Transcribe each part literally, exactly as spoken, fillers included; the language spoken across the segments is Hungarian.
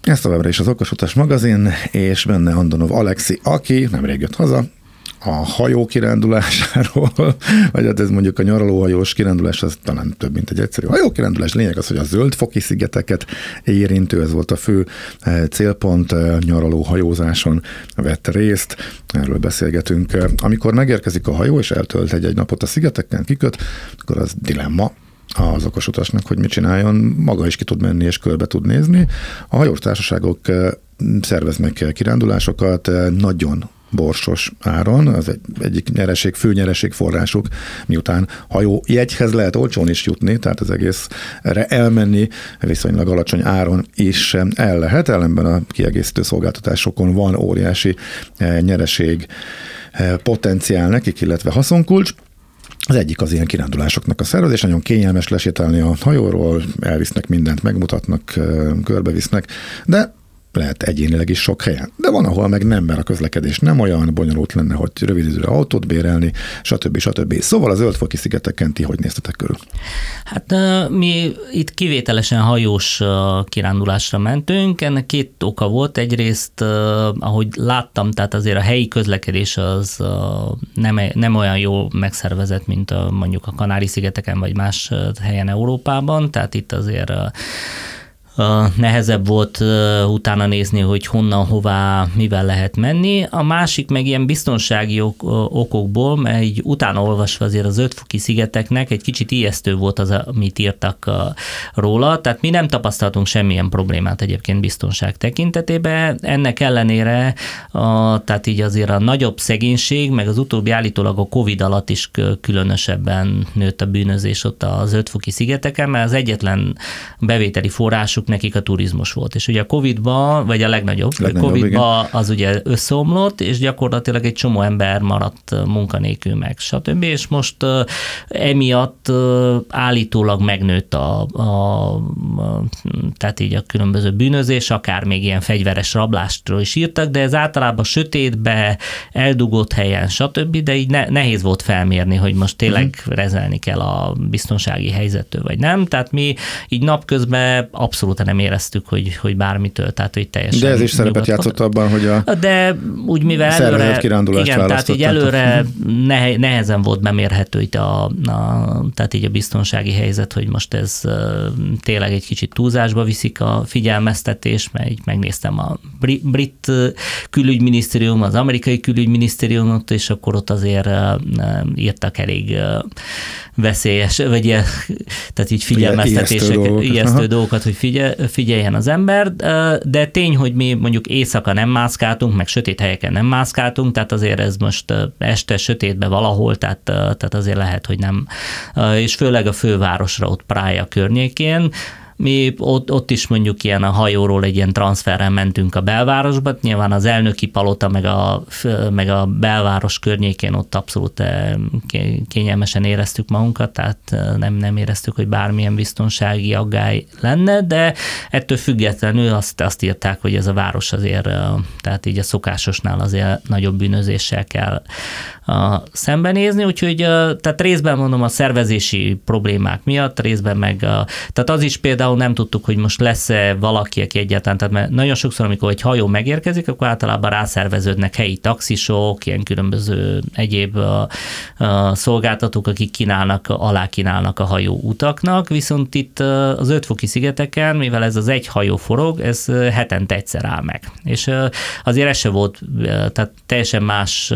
Ez továbbra is az Okos Utas magazin, és benne Andonov Alexi, aki nemrég jött haza a hajó kirándulásáról, vagy hát ez mondjuk a nyaralóhajós kirándulás, az talán több, mint egy egyszerű hajókirándulás. Lényeg az, hogy a Zöld-foki szigeteket érintő, ez volt a fő célpont, nyaralóhajózáson vett részt. Erről beszélgetünk. Amikor megérkezik a hajó, és eltölt egy-egy napot a szigeteken, kiköt, akkor az dilemma az okos utasnak, hogy mit csináljon, maga is ki tud menni és körbe tud nézni. A hajós társaságok szerveznek kirándulásokat nagyon borsos áron, az egy, egyik nyereség, fő nyereség forrásuk, miután hajó jegyhez lehet olcsón is jutni, tehát az egészre elmenni viszonylag alacsony áron is el lehet, ellenben a kiegészítő szolgáltatásokon van óriási nyereség potenciál nekik, illetve haszonkulcs. Az egyik az ilyen kirándulásoknak a szervezés, nagyon kényelmes lesétálni a hajóról, elvisznek mindent, megmutatnak, körbevisznek, de lehet egyénileg is sok helyen. De van, ahol meg nem, mert a közlekedés nem olyan bonyolult lenne, hogy rövid időre autót bérelni, stb. stb. Szóval a Zöld-foki szigeteken ti hogy néztetek körül? Hát mi itt kivételesen hajós kirándulásra mentünk. Ennek két oka volt. Egyrészt, ahogy láttam, tehát azért a helyi közlekedés az nem, nem olyan jó megszervezett, mint a, mondjuk a Kanári-szigeteken, vagy más helyen Európában. Tehát itt azért Uh, nehezebb volt uh, utána nézni, hogy honnan, hová, mivel lehet menni. A másik meg ilyen biztonsági ok- okokból, mert így utána olvasva azért az Zöld-foki szigeteknek egy kicsit ijesztő volt az, amit írtak uh, róla, tehát mi nem tapasztaltunk semmilyen problémát egyébként biztonság tekintetében. Ennek ellenére, uh, tehát így azért a nagyobb szegénység, meg az utóbbi állítólag a Covid alatt is különösebben nőtt a bűnözés ott a Zöld-foki szigeteken, mert az egyetlen bevételi forrásuk nekik a turizmus volt. És ugye a Covid-ban, vagy a legnagyobb, legnagyobb Covid-ban az ugye összeomlott, és gyakorlatilag egy csomó ember maradt munkanélkül meg, stb. És most uh, emiatt uh, állítólag megnőtt a, a, a, tehát így a különböző bűnözés, akár még ilyen fegyveres rablástról is írtak, de ez általában sötétbe, eldugott helyen, stb., de így ne, nehéz volt felmérni, hogy most tényleg uh-huh. rezelni kell a biztonsági helyzettől, vagy nem. Tehát mi így napközben abszolút nem éreztük, hogy, hogy bármitől, tehát hogy teljesen. De ez is szerepet játszott abban, hogy a de úgy mivel előre, igen, tehát így előre nehezen volt bemérhető itt a, a, tehát így a biztonsági helyzet, hogy most ez tényleg egy kicsit túlzásba viszik a figyelmeztetés, mert így megnéztem a brit külügyminisztérium, az amerikai külügyminisztériumot, és akkor ott azért írtak elég veszélyes, vagy ilyen, tehát így figyelmeztetések, ijesztő dolgokat, ijesztő dolgokat hogy figyel, figyeljen az ember, de tény, hogy mi mondjuk éjszaka nem mászkáltunk, meg sötét helyeken nem mászkáltunk, tehát azért ez most este sötétbe valahol, tehát, tehát azért lehet, hogy nem, és főleg a fővárosra, ott Praia környékén, mi ott, ott is mondjuk ilyen a hajóról egy ilyen transferrel mentünk a belvárosba, nyilván az elnöki palota meg a, meg a belváros környékén ott abszolút kényelmesen éreztük magunkat, tehát nem, nem éreztük, hogy bármilyen biztonsági aggály lenne, de ettől függetlenül azt, azt írták, hogy ez a város azért, tehát így a szokásosnál azért nagyobb bűnözéssel kell szembenézni, úgyhogy tehát részben mondom a szervezési problémák miatt, részben meg, tehát az is például nem tudtuk, hogy most lesz-e valaki, aki egyáltalán, tehát mert nagyon sokszor, amikor egy hajó megérkezik, akkor általában rászerveződnek helyi taxisok, ilyen különböző egyéb a, a szolgáltatók, akik kínálnak, alá kínálnak a hajó utaknak, viszont itt az Zöld-foki szigeteken, mivel ez az egy hajó forog, ez hetente egyszer áll meg. És azért ez se volt, tehát teljesen más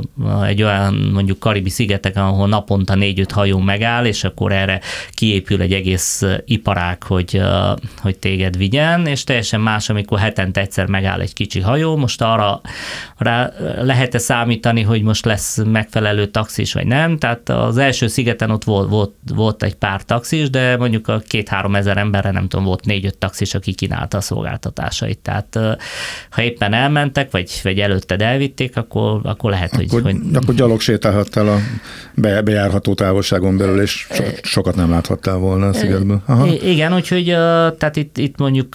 egy olyan mondjuk karibi szigeteken, ahol naponta négy-öt hajó megáll, és akkor erre kiépül egy egész iparág, hogy, hogy téged vigyen, és teljesen más, amikor hetente egyszer megáll egy kicsi hajó, most arra rá lehet-e számítani, hogy most lesz megfelelő taxis, vagy nem, tehát az első szigeten ott volt, volt, volt egy pár taxis, de mondjuk a két-három ezer emberre nem tudom, volt négy-öt taxis, aki kínálta a szolgáltatásait, tehát ha éppen elmentek, vagy, vagy előtted elvitték, akkor, akkor lehet, akkor, hogy... Akkor gyalog sétálhattál a be, bejárható távolságon belül, és so, sokat nem láthattál volna a szigetből. Aha. Igen, úgyhogy úgyhogy tehát itt, itt mondjuk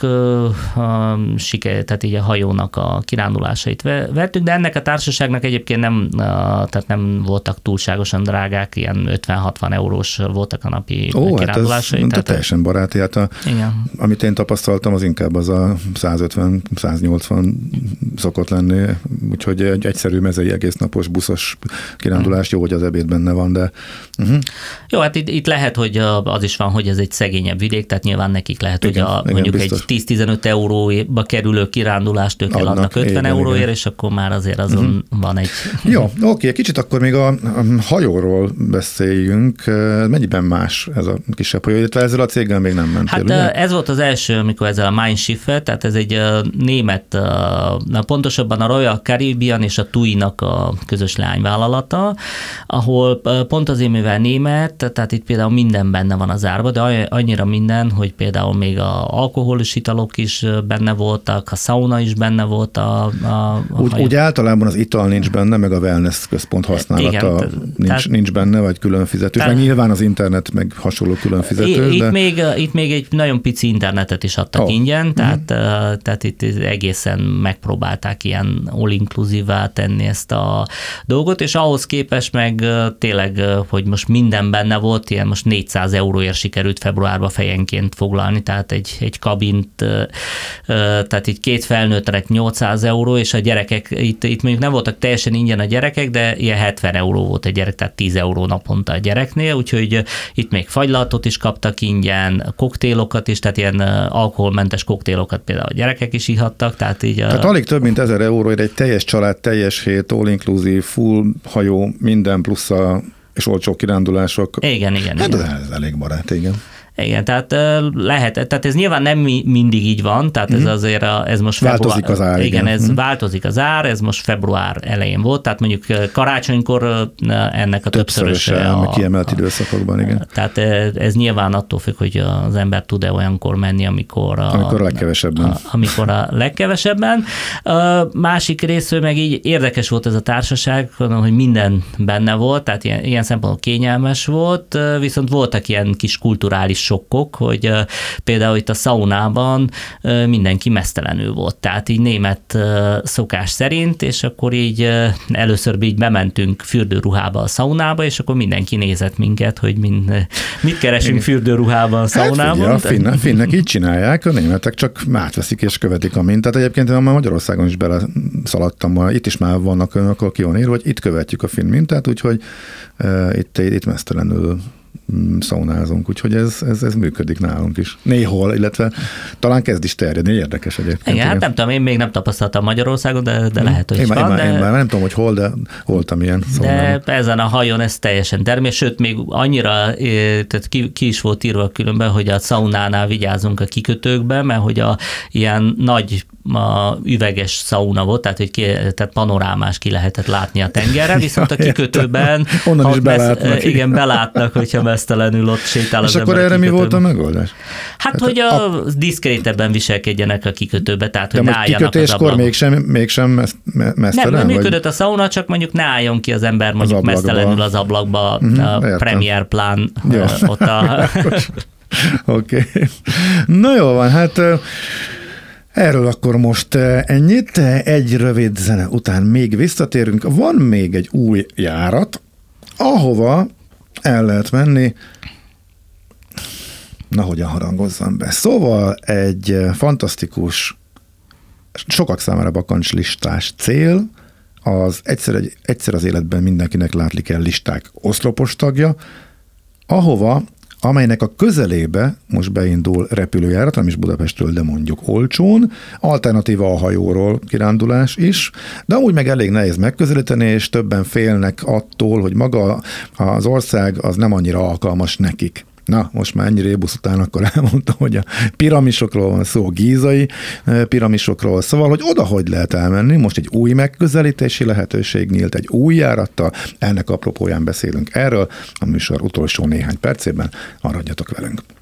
a siker, tehát így a hajónak a kirándulásait vettük, de ennek a társaságnak egyébként nem, tehát nem voltak túlságosan drágák, ilyen ötven-hatvan eurós voltak a napi Ó, kirándulásai. Hát ez teljesen baráti. Hát a, amit én tapasztaltam, az inkább az a százötven-száznyolcvan szokott lenni, úgyhogy egy egyszerű mezei egésznapos buszos kirándulás, jó, hogy az ebéd benne van, de... Uh-huh. Jó, hát itt, itt lehet, hogy az is van, hogy ez egy szegényebb vidék, tehát nyilván nekik lehet, igen, hogy a, igen, mondjuk biztos. Egy tíz-tizenöt euróba kerülő kirándulást ők eladnak ötven igen, euróért, igen. És akkor már azért azon uh-huh. van egy... Jó, oké, kicsit akkor még a, a hajóról beszéljünk. Mennyiben más ez a kisebb hajó, illetve ezzel a céggel még nem mentél, Hát ugye? Ez volt az első, amikor ezzel a Mein Schiffel, tehát ez egy német, pontosabban a Royal Caribbean és a TUI-nak a közös leányvállalata, ahol pont azért, mivel német, tehát itt például minden benne van az árba, de annyira minden, hogy például még a alkoholos italok is benne voltak, a sauna is benne volt a, a, a úgy, úgy általában az ital nincs benne, meg a wellness központ használata igen, nincs, tehát, nincs benne, vagy külön fizetős, meg nyilván az internet meg hasonló külön fizetős. Itt, de... még, itt még egy nagyon pici internetet is adtak oh. ingyen, tehát, uh-huh. tehát itt egészen megpróbálták ilyen all-inclusive-vá tenni ezt a dolgot, és ahhoz képest meg tényleg, hogy most minden benne volt, ilyen most négyszáz euróért sikerült februárban fejenként foglalni, tehát egy, egy kabint, tehát így két felnőttre nyolcszáz euró, és a gyerekek, itt, itt mondjuk nem voltak teljesen ingyen a gyerekek, de ilyen hetven euró volt egy gyerek, tehát tíz euró naponta a gyereknél, úgyhogy itt még fagylaltot is kaptak ingyen, koktélokat is, tehát ilyen alkoholmentes koktélokat például a gyerekek is ihattak, tehát így... Tehát alig több mint ezer euróért egy teljes család, teljes hét, all-inclusive, full hajó, minden plusz a és olcsó kirándulások. Igen, igen. Hát igen. ez elég barát, igen. Igen, tehát lehet, tehát ez nyilván nem mindig így van, tehát ez azért, a, ez most február, változik az ár. Igen, ez változik az ár, ez most február elején volt, tehát mondjuk karácsonykor ennek a többszöröse. A kiemelt időszakokban, igen. Tehát ez nyilván attól függ, hogy az ember tud-e olyankor menni, amikor a, amikor a legkevesebben. A, amikor a legkevesebben. A másik részről meg így érdekes volt ez a társaság, hogy minden benne volt, tehát ilyen, ilyen szempontból kényelmes volt, viszont voltak ilyen kis kulturális sokkok, hogy uh, például itt a szaunában uh, mindenki meztelenül volt, tehát így német uh, szokás szerint, és akkor így uh, először így bementünk fürdőruhába a szaunába, és akkor mindenki nézett minket, hogy mind, mit keresünk fürdőruhában a szaunában. Hát figyelj, a finnek, finnek így csinálják, a németek csak átveszik és követik a mintát. Egyébként én már Magyarországon is beleszaladtam, itt is már vannak önök, aki van írva, hogy itt követjük a finn mintát, úgyhogy uh, itt, itt meztelenül szaunázunk, úgyhogy ez, ez, ez működik nálunk is. Néhol, illetve talán kezd is terjedni, érdekes egyébként. Igen, hát nem tudom, én még nem tapasztaltam Magyarországon, de, de lehet, hogy én van. Én, már, de... én már nem tudom, hogy hol, de voltam ilyen szaunában. De ezen a hajón ez teljesen termés, sőt, még annyira, tehát ki, ki is volt írva különben, hogy a szaunánál vigyázunk a kikötőkbe, mert hogy a ilyen nagy a üveges szauna volt, tehát, hogy ki, tehát panorámás ki lehetett látni a tengerre, viszont a kikötőben onnan is belátnak. Mesz, igen, belátnak, hogyha mesztelenül ott sétál az és ember. És akkor erre mi volt a megoldás? Hát, hát hogy a, a diszkrétebben viselkedjenek a kikötőbe, tehát, hogy de ne álljanak az ablakba. kikötéskor mégsem, mégsem mesztelen? Nem, nem működött a szauna, csak mondjuk ne álljon ki az ember mondjuk az mesztelenül az ablakba, uh-huh, a értem. Premier Plan ott a... Oké. Okay. Na jó van, hát... Erről akkor most ennyit, egy rövid zene után még visszatérünk. Van még egy új járat, ahova el lehet menni, na hogyan harangozzam be. Szóval egy fantasztikus, sokak számára bakancslistás cél, az egyszer, egy, egyszer az életben mindenkinek látni kell listák oszlopos tagja, ahova amelynek a közelébe most beindul repülőjárat, nem is Budapestről, de mondjuk olcsón, alternatíva a hajóról kirándulás is, de úgy meg elég nehéz megközelíteni, és többen félnek attól, hogy maga az ország az nem annyira alkalmas nekik. Na, most már ennyi rébusz után akkor elmondtam, hogy a piramisokról van szó, gízai piramisokról, szóval, hogy oda hogy lehet elmenni, most egy új megközelítési lehetőség nyílt, egy új járattal, ennek apropóján beszélünk erről, a műsor utolsó néhány percében, maradjatok velünk.